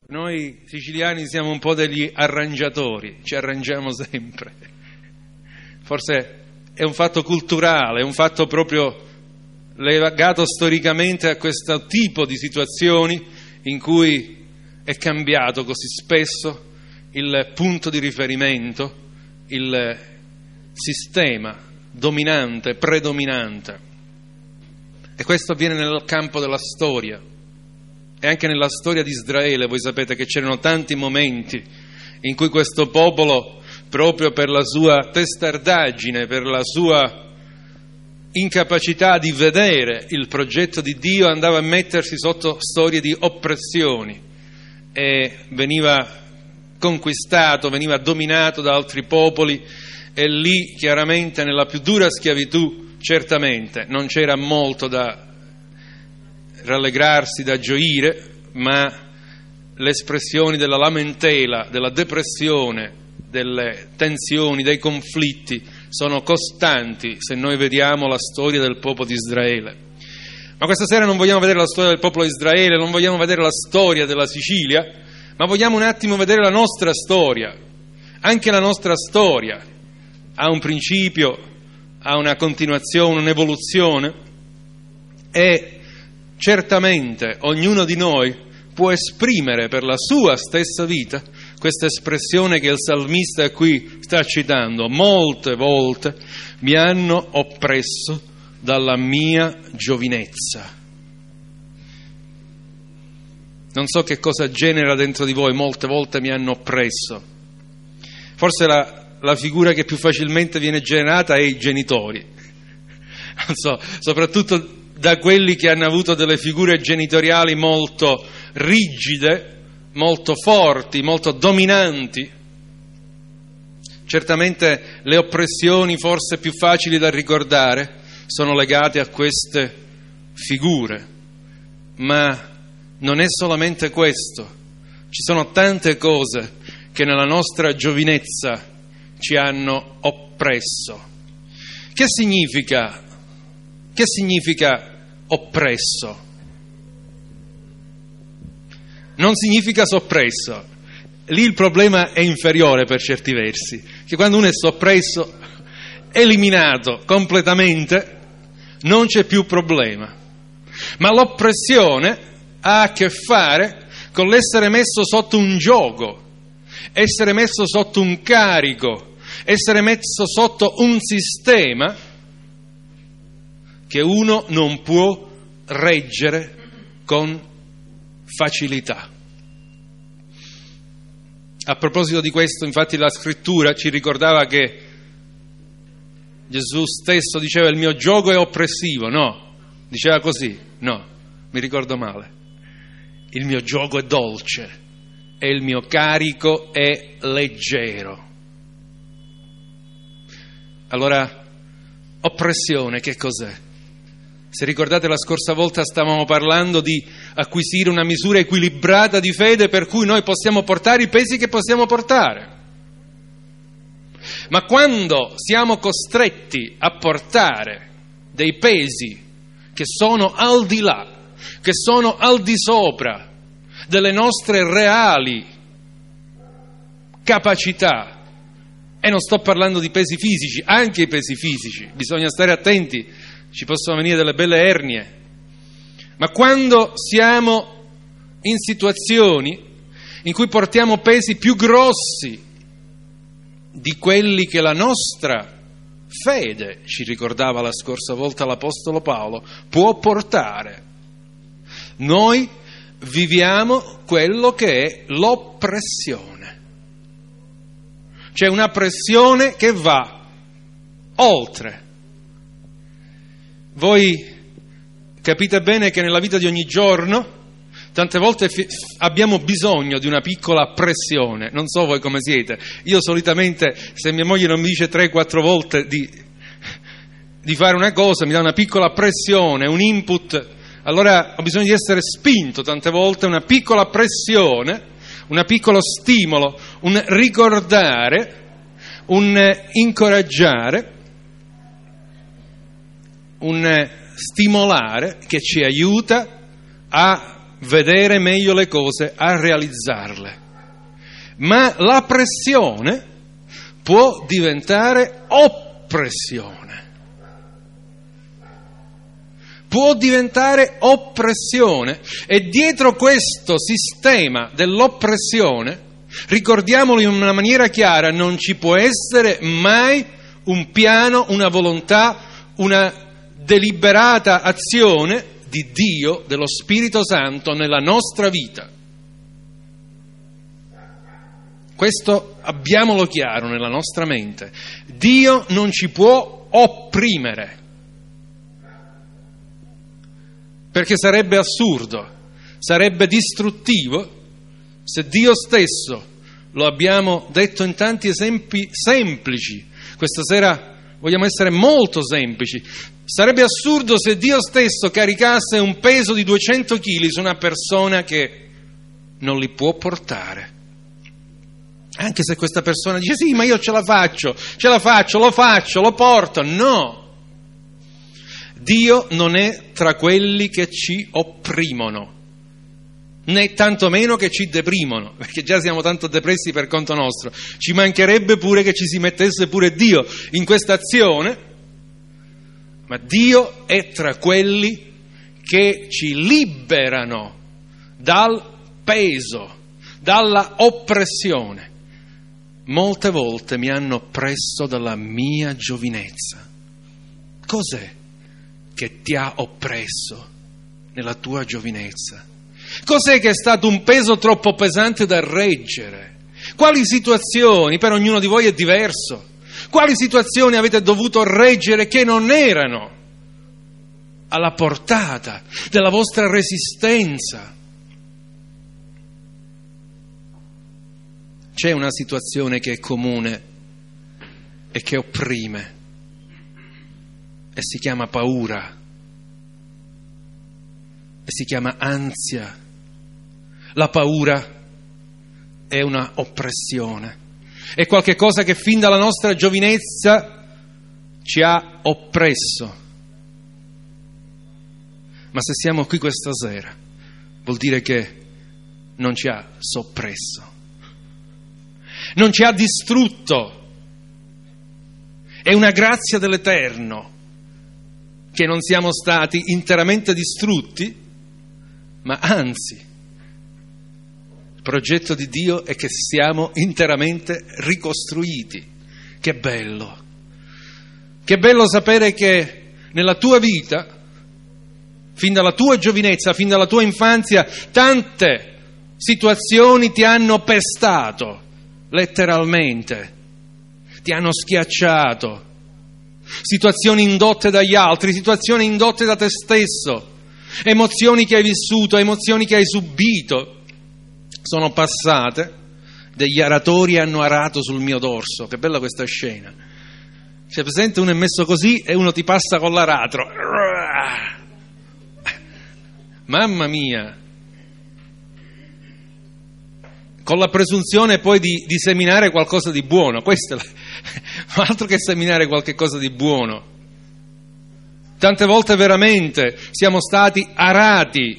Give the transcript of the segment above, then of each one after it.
Noi siciliani siamo un po' degli arrangiatori, ci arrangiamo sempre. Forse è un fatto culturale, è un fatto proprio legato storicamente a questo tipo di situazioni in cui è cambiato così spesso il punto di riferimento, il sistema dominante, predominante. E questo avviene nel campo della storia. E anche nella storia di Israele voi sapete che c'erano tanti momenti in cui questo popolo, proprio per la sua testardaggine, per la sua incapacità di vedere il progetto di Dio, andava a mettersi sotto storie di oppressioni e veniva conquistato, veniva dominato da altri popoli, e lì chiaramente nella più dura schiavitù certamente non c'era molto da rallegrarsi, da gioire, ma le espressioni della lamentela, della depressione, delle tensioni, dei conflitti sono costanti se noi vediamo la storia del popolo di Israele. Ma questa sera non vogliamo vedere la storia del popolo di Israele, non vogliamo vedere la storia della Sicilia, ma vogliamo un attimo vedere la nostra storia. Anche la nostra storia ha un principio, ha una continuazione, un'evoluzione, e certamente ognuno di noi può esprimere per la sua stessa vita questa espressione che il salmista qui sta citando: molte volte mi hanno oppresso dalla mia giovinezza. Non so che cosa genera dentro di voi, molte volte mi hanno oppresso. Forse la figura che più facilmente viene generata è i genitori. Non so, soprattutto da quelli che hanno avuto delle figure genitoriali molto rigide, molto forti, molto dominanti. Certamente le oppressioni forse più facili da ricordare sono legate a queste figure, ma non è solamente questo. Ci sono tante cose che nella nostra giovinezza ci hanno oppresso. Che significa oppresso? Non significa soppresso. Lì il problema è inferiore per certi versi, che quando uno è soppresso, eliminato completamente, non c'è più problema. Ma l'oppressione ha a che fare con l'essere messo sotto un giogo, essere messo sotto un carico, essere messo sotto un sistema che uno non può reggere con facilità. A proposito di questo, infatti, la scrittura ci ricordava che Gesù stesso diceva: il mio giogo è oppressivo. No, diceva così? No, mi ricordo male. Il mio giogo è dolce e il mio carico è leggero. Allora, oppressione che cos'è? Se ricordate, la scorsa volta stavamo parlando di acquisire una misura equilibrata di fede per cui noi possiamo portare i pesi che possiamo portare. Ma quando siamo costretti a portare dei pesi che sono al di là, che sono al di sopra delle nostre reali capacità, e non sto parlando di pesi fisici, anche i pesi fisici, bisogna stare attenti, ci possono venire delle belle ernie, ma quando siamo in situazioni in cui portiamo pesi più grossi di quelli che la nostra fede, ci ricordava la scorsa volta l'Apostolo Paolo, può portare, noi viviamo quello che è l'oppressione. C'è una pressione che va oltre. Voi capite bene che nella vita di ogni giorno tante volte abbiamo bisogno di una piccola pressione. Non so voi come siete. Io solitamente, se mia moglie non mi dice 3-4 volte di fare una cosa, mi dà una piccola pressione, un input, allora ho bisogno di essere spinto tante volte, una piccola pressione, un piccolo stimolo, un ricordare, un incoraggiare, un stimolare che ci aiuta a vedere meglio le cose, a realizzarle. Ma la pressione può diventare oppressione. Può diventare oppressione, e dietro questo sistema dell'oppressione, ricordiamolo in una maniera chiara, non ci può essere mai un piano, una volontà, una deliberata azione di Dio, dello Spirito Santo nella nostra vita. Questo abbiamolo chiaro nella nostra mente. Dio non ci può opprimere, perché sarebbe assurdo, sarebbe distruttivo se Dio stesso, lo abbiamo detto in tanti esempi semplici, questa sera vogliamo essere molto semplici, sarebbe assurdo se Dio stesso caricasse un peso di 200 kg su una persona che non li può portare. Anche se questa persona dice sì, ma io ce la faccio, lo porto. No! Dio non è tra quelli che ci opprimono, né tantomeno che ci deprimono, perché già siamo tanto depressi per conto nostro. Ci mancherebbe pure che ci si mettesse pure Dio in questa azione, ma Dio è tra quelli che ci liberano dal peso, dalla oppressione. Molte volte mi hanno oppresso dalla mia giovinezza. Cos'è che ti ha oppresso nella tua giovinezza? Cos'è che è stato un peso troppo pesante da reggere? Quali situazioni, per ognuno di voi è diverso, quali situazioni avete dovuto reggere che non erano alla portata della vostra resistenza? C'è una situazione che è comune e che opprime, e si chiama paura, e si chiama ansia. La paura è una oppressione, è qualche cosa che fin dalla nostra giovinezza ci ha oppresso. Ma se siamo qui questa sera, vuol dire che non ci ha soppresso, non ci ha distrutto. È una grazia dell'Eterno che non siamo stati interamente distrutti, ma anzi, il progetto di Dio è che siamo interamente ricostruiti. Che bello! Che bello sapere che nella tua vita, fin dalla tua giovinezza, fin dalla tua infanzia, tante situazioni ti hanno pestato, letteralmente, ti hanno schiacciato. Situazioni indotte dagli altri, situazioni indotte da te stesso, emozioni che hai vissuto, emozioni che hai subito, sono passate, degli aratori hanno arato sul mio dorso. Che bella questa scena. C'è presente, uno è messo così e uno ti passa con l'aratro. Mamma mia! Con la presunzione poi di seminare qualcosa di buono, questo è altro che seminare qualche cosa di buono. Tante volte veramente siamo stati arati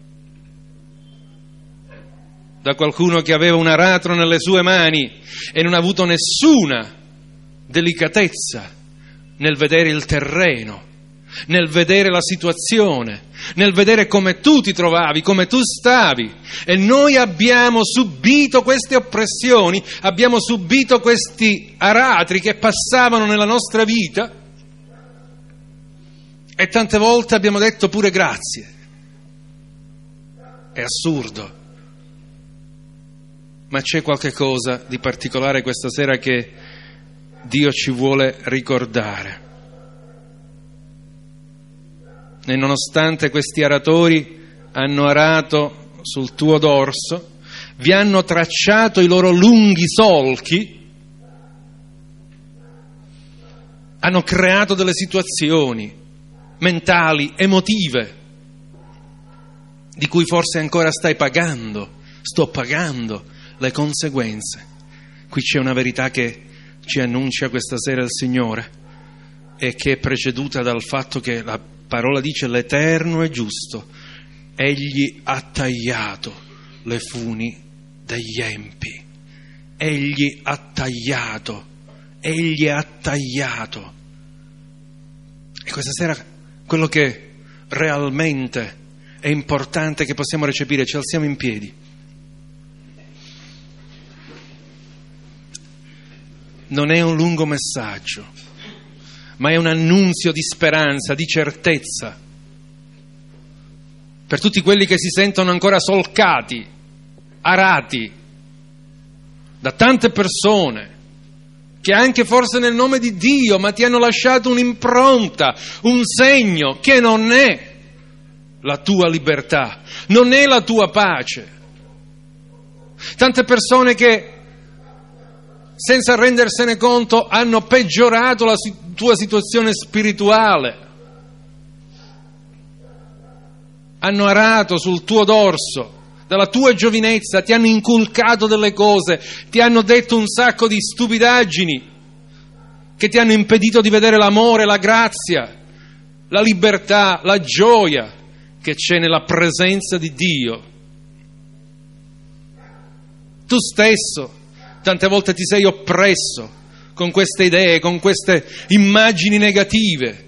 da qualcuno che aveva un aratro nelle sue mani e non ha avuto nessuna delicatezza nel vedere il terreno, nel vedere la situazione, nel vedere come tu ti trovavi, come tu stavi. E noi abbiamo subito queste oppressioni, abbiamo subito questi aratri che passavano nella nostra vita, e tante volte abbiamo detto pure grazie. È assurdo, ma c'è qualche cosa di particolare questa sera che Dio ci vuole ricordare. E nonostante questi aratori hanno arato sul tuo dorso, vi hanno tracciato i loro lunghi solchi, hanno creato delle situazioni mentali, emotive, di cui forse ancora sto pagando le conseguenze. Qui c'è una verità che ci annuncia questa sera il Signore, e che è preceduta dal fatto che la parola dice: l'Eterno è giusto Egli ha tagliato le funi degli empi. Egli ha tagliato. Egli ha tagliato. E questa sera quello che realmente è importante che possiamo recepire, ci alziamo in piedi. Non è un lungo messaggio, ma è un annunzio di speranza, di certezza, per tutti quelli che si sentono ancora solcati, arati da tante persone, che anche forse nel nome di Dio, ma ti hanno lasciato un'impronta, un segno che non è la tua libertà, non è la tua pace. Tante persone che, senza rendersene conto, hanno peggiorato la tua situazione spirituale, hanno arato sul tuo dorso, dalla tua giovinezza, ti hanno inculcato delle cose, ti hanno detto un sacco di stupidaggini che ti hanno impedito di vedere l'amore, la grazia, la libertà, la gioia che c'è nella presenza di Dio. Tu stesso tante volte ti sei oppresso con queste idee, con queste immagini negative,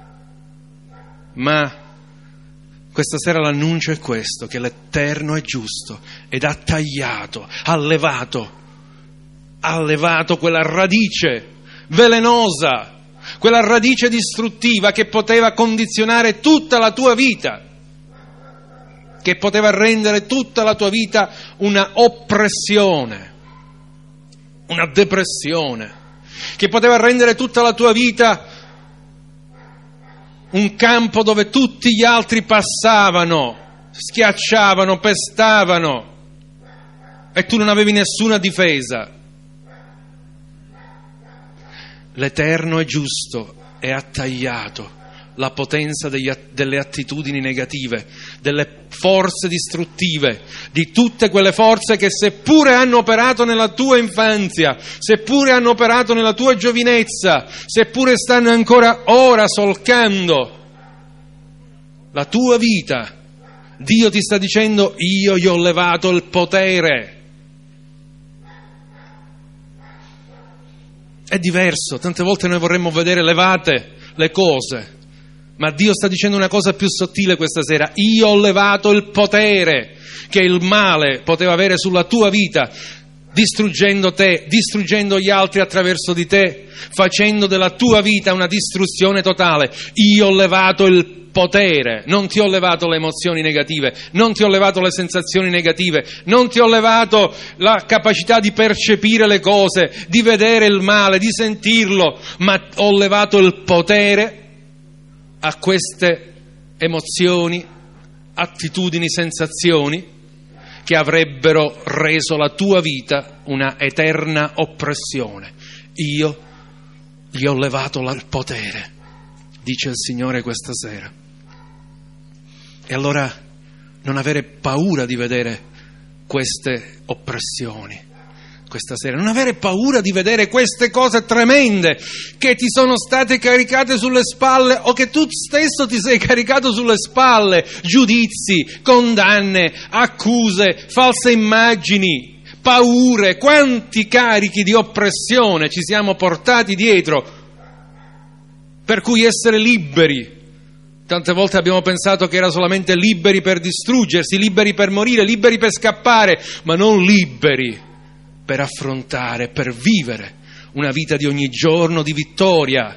ma questa sera l'annuncio è questo, che l'Eterno è giusto ed ha tagliato, ha levato quella radice velenosa, quella radice distruttiva che poteva condizionare tutta la tua vita, che poteva rendere tutta la tua vita una oppressione, una depressione, che poteva rendere tutta la tua vita un campo dove tutti gli altri passavano, schiacciavano, pestavano e tu non avevi nessuna difesa. L'Eterno è giusto e ha tagliato la potenza delle attitudini negative, delle forze distruttive, di tutte quelle forze che seppure hanno operato nella tua infanzia, seppure hanno operato nella tua giovinezza, seppure stanno ancora ora solcando la tua vita, Dio ti sta dicendo: io gli ho levato il potere. È diverso, tante volte noi vorremmo vedere levate le cose, ma Dio sta dicendo una cosa più sottile questa sera: io ho levato il potere che il male poteva avere sulla tua vita, distruggendo te, distruggendo gli altri attraverso di te, facendo della tua vita una distruzione totale. Io ho levato il potere, non ti ho levato le emozioni negative, non ti ho levato le sensazioni negative, non ti ho levato la capacità di percepire le cose, di vedere il male, di sentirlo, ma ho levato il potere a queste emozioni, attitudini, sensazioni che avrebbero reso la tua vita una eterna oppressione. Io gli ho levato il potere, dice il Signore questa sera. E allora non avere paura di vedere queste oppressioni questa sera, non avere paura di vedere queste cose tremende che ti sono state caricate sulle spalle o che tu stesso ti sei caricato sulle spalle: giudizi, condanne, accuse, false immagini, paure. Quanti carichi di oppressione ci siamo portati dietro, per cui essere liberi, tante volte abbiamo pensato che era solamente liberi per distruggersi, liberi per morire, liberi per scappare, ma non liberi per affrontare, per vivere una vita di ogni giorno di vittoria.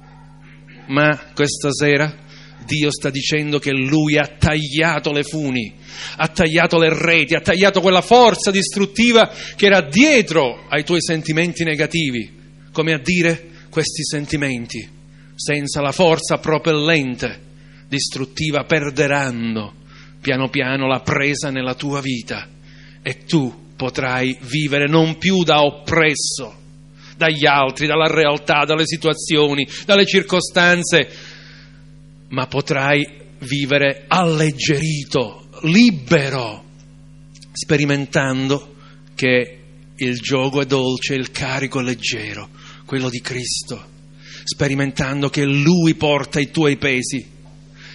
Ma questa sera Dio sta dicendo che Lui ha tagliato le funi, ha tagliato le reti, ha tagliato quella forza distruttiva che era dietro ai tuoi sentimenti negativi, come a dire: questi sentimenti, senza la forza propellente distruttiva, perderanno piano piano la presa nella tua vita e tu potrai vivere non più da oppresso dagli altri, dalla realtà, dalle situazioni, dalle circostanze, ma potrai vivere alleggerito, libero, sperimentando che il giogo è dolce, il carico è leggero, quello di Cristo, sperimentando che Lui porta i tuoi pesi,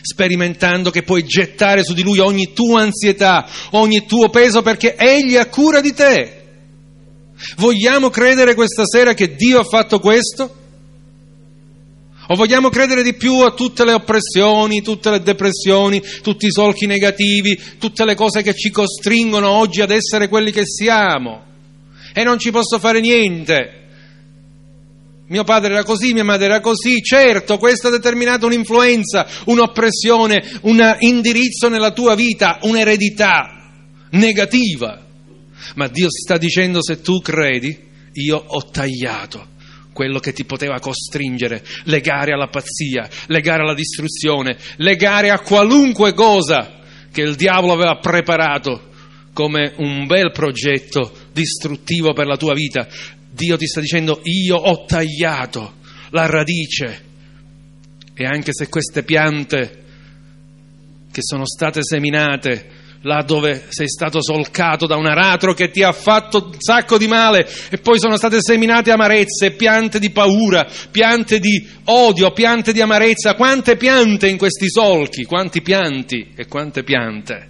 sperimentando che puoi gettare su di Lui ogni tua ansietà, ogni tuo peso, perché Egli ha cura di te. Vogliamo credere questa sera che Dio ha fatto questo? O vogliamo credere di più a tutte le oppressioni, tutte le depressioni, tutti i solchi negativi, tutte le cose che ci costringono oggi ad essere quelli che siamo? E non ci posso fare niente. Mio padre era così, mia madre era così. Certo, questo ha determinato un'influenza, un'oppressione, un indirizzo nella tua vita, un'eredità negativa. Ma Dio sta dicendo: se tu credi, io ho tagliato quello che ti poteva costringere, legare alla pazzia, legare alla distruzione, legare a qualunque cosa che il diavolo aveva preparato come un bel progetto distruttivo per la tua vita. Dio ti sta dicendo: io ho tagliato la radice. E anche se queste piante che sono state seminate là dove sei stato solcato da un aratro che ti ha fatto un sacco di male, e poi sono state seminate amarezze, piante di paura, piante di odio, piante di amarezza. Quante piante in questi solchi, quanti pianti e quante piante.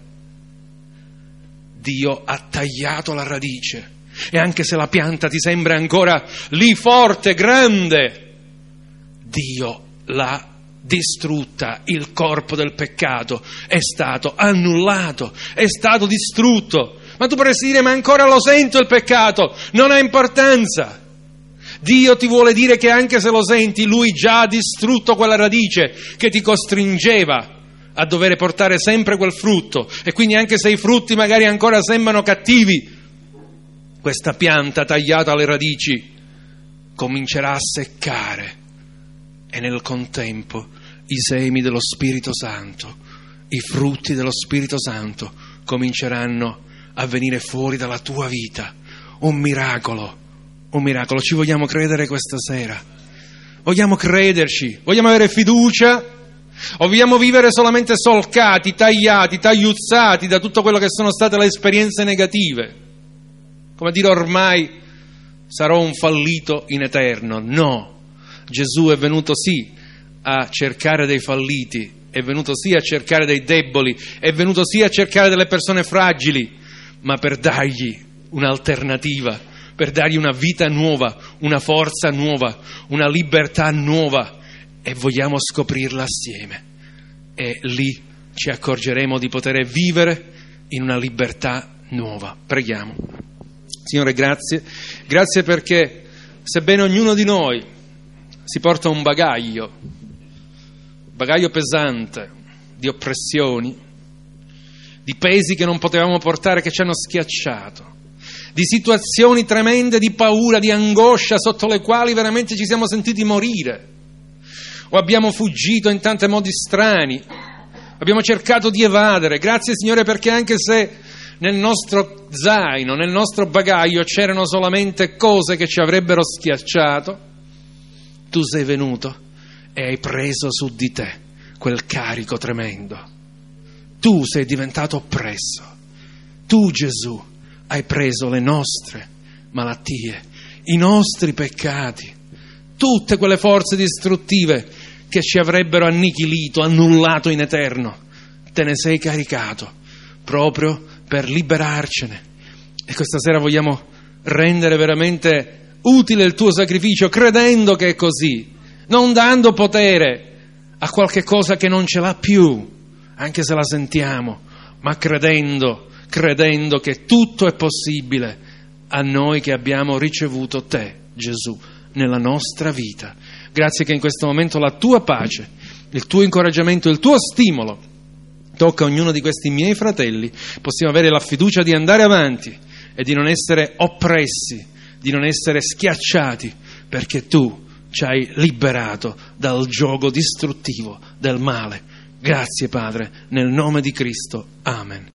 Dio ha tagliato la radice, e anche se la pianta ti sembra ancora lì forte, grande, Dio l'ha distrutta. Il corpo del peccato è stato annullato, è stato distrutto. Ma tu potresti dire: ma ancora lo sento il peccato. Non ha importanza. Dio ti vuole dire che anche se lo senti, Lui già ha distrutto quella radice che ti costringeva a dover portare sempre quel frutto. E quindi anche se i frutti magari ancora sembrano cattivi, questa pianta tagliata alle radici comincerà a seccare. E nel contempo i semi dello Spirito Santo, i frutti dello Spirito Santo cominceranno a venire fuori dalla tua vita. Un miracolo, un miracolo. Ci vogliamo credere questa sera? Vogliamo crederci? Vogliamo avere fiducia? O vogliamo vivere solamente solcati, tagliati, tagliuzzati da tutto quello che sono state le esperienze negative? Come dire: ormai sarò un fallito in eterno. No. Gesù è venuto sì a cercare dei falliti, è venuto sì a cercare dei deboli, è venuto sì a cercare delle persone fragili, ma per dargli un'alternativa, per dargli una vita nuova, una forza nuova, una libertà nuova, e vogliamo scoprirla assieme. E lì ci accorgeremo di poter vivere in una libertà nuova. Preghiamo. Signore, grazie perché sebbene ognuno di noi si porta un bagaglio pesante di oppressioni, di pesi che non potevamo portare, che ci hanno schiacciato, di situazioni tremende di paura, di angoscia, sotto le quali veramente ci siamo sentiti morire, o abbiamo fuggito in tanti modi strani, abbiamo cercato di evadere. Grazie, Signore, perché anche se nel nostro zaino, nel nostro bagaglio c'erano solamente cose che ci avrebbero schiacciato, Tu sei venuto e hai preso su di te quel carico tremendo. Tu sei diventato oppresso. Tu, Gesù, hai preso le nostre malattie, i nostri peccati, tutte quelle forze distruttive che ci avrebbero annichilito, annullato in eterno. Te ne sei caricato proprio per liberarcene. E questa sera vogliamo rendere veramente utile il tuo sacrificio, credendo che è così, non dando potere a qualche cosa che non ce l'ha più, anche se la sentiamo, ma credendo che tutto è possibile a noi che abbiamo ricevuto te, Gesù, nella nostra vita. Grazie che in questo momento la tua pace, il tuo incoraggiamento, il tuo stimolo tocca ognuno di questi miei fratelli. Possiamo avere la fiducia di andare avanti e di non essere oppressi, di non essere schiacciati, perché tu ci hai liberato dal giogo distruttivo del male. Grazie, Padre, nel nome di Cristo. Amen.